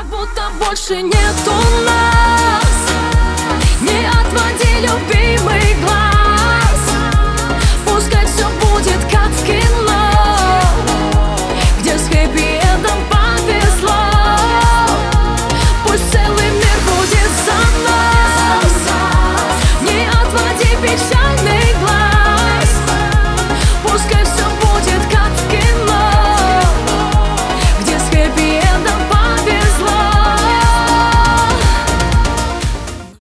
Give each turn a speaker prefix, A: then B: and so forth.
A: Как будто больше нету нас. Не отводи, любимый, глаз.